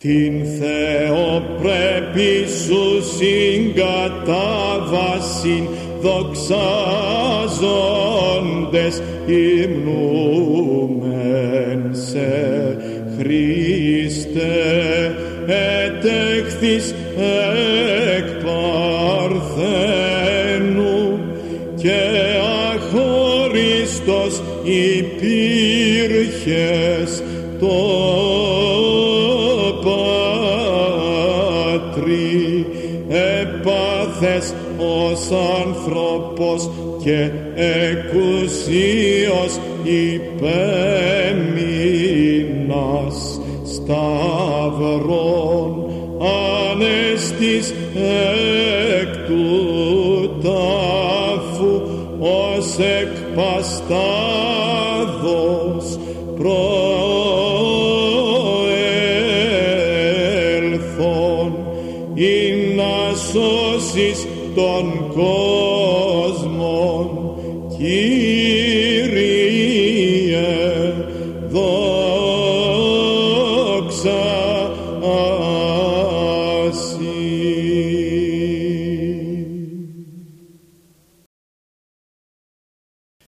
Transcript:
την θεοπρέπη σου συγκατάβασιν δοξάζοντες υμνούμεν σε Χριστέ, ετέχθης εκ Παρθένου και αχώριστος υπήρχες το Πατρί, έπαθες ως άνθρωπος και εκουσίως υπέμεινας σταυρών, ανέστης εκ του τάφου ως εκ παστάδος προέλθον, ή να σώσεις τον κόσμον, Κύριε.